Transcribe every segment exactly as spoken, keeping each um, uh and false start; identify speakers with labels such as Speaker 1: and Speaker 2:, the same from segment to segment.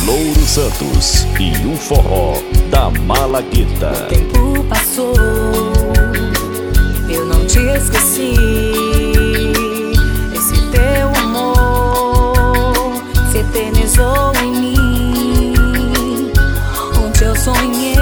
Speaker 1: Louro Santos e o forró da Malagueta.
Speaker 2: O tempo passou, eu não te esqueci. Esse teu amor se eternizou em mim. Onde eu sonhei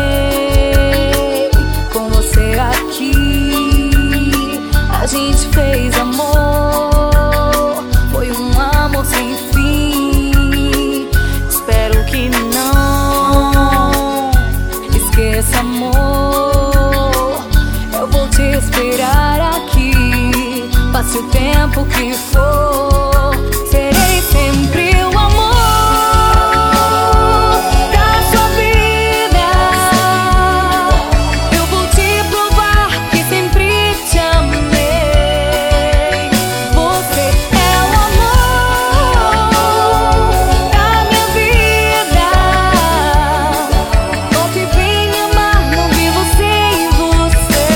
Speaker 2: com você aqui, a gente fez amor, foi um amor sem fim. Espero que não esqueça, amor. Eu vou te esperar aqui, passe o tempo que for. Serei sempre o amor da sua vida. Eu vou te provar que sempre te amei. Você é o amor da minha vida. Volte e vem me amar, não vivo sem você.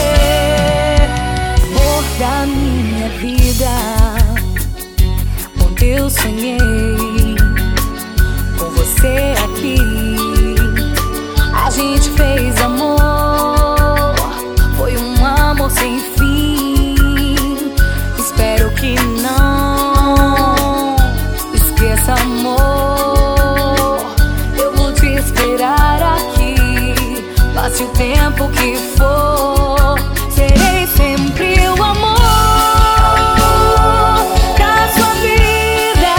Speaker 2: Amor da minha vida, onde eu sonhei com você aqui, a gente fez amor, foi um amor sem fim. Espero que não esqueça, amor. Eu vou te esperar aqui, passe o tempo que for. Serei sempre o amor da sua vida.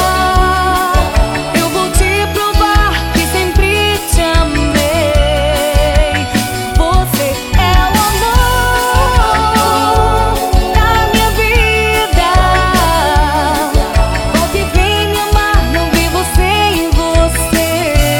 Speaker 2: Eu vou te provar que sempre te amei. Você é o amor da minha vida. Volte e vem me amar, não vivo sem você.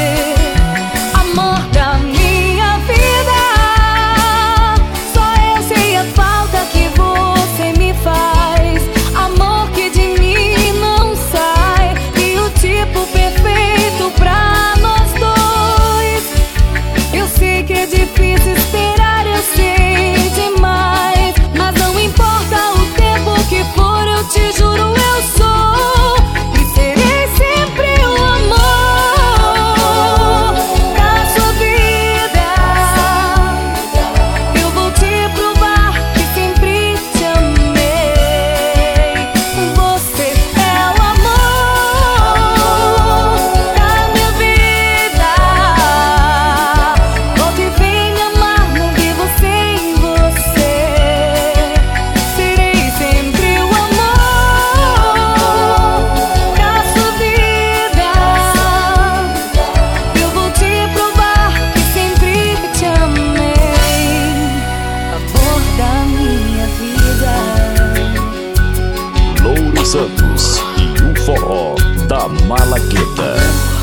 Speaker 2: Amor da minha vida, só eu sei a falta que você me faz. Amor que de mim não sai, e o tipo perfeito pra nós dois. Eu sei que é difícil esperar, eu sei demais, mas não importa o tempo que for, eu te juro eu sou e serei sempre o amor da sua vida. Eu vou te provar que sempre te amei. Você é o amor da minha vida. Volte e vem me amar, não vivo sem você. Serei sempre o amor da sua vida. Eu vou te provar que sempre te amei. Amor da minha vida.
Speaker 1: Louro Santos e o forró da Malagueta.